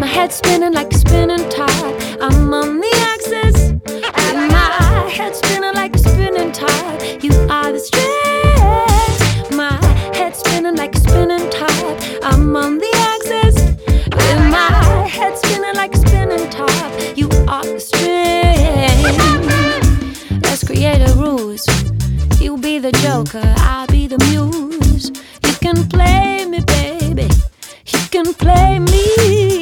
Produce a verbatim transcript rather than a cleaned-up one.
head spinning like a spinning top. I'm on the axis. With my head spinning like a spinning top. You are the stress. My head spinning like a spinning top. I'm on the axis. With my head spinning like a spinning top. You are the stress. Let's create a ruse. You be the joker, I'll be the muse. You can play me, baby. You can play me.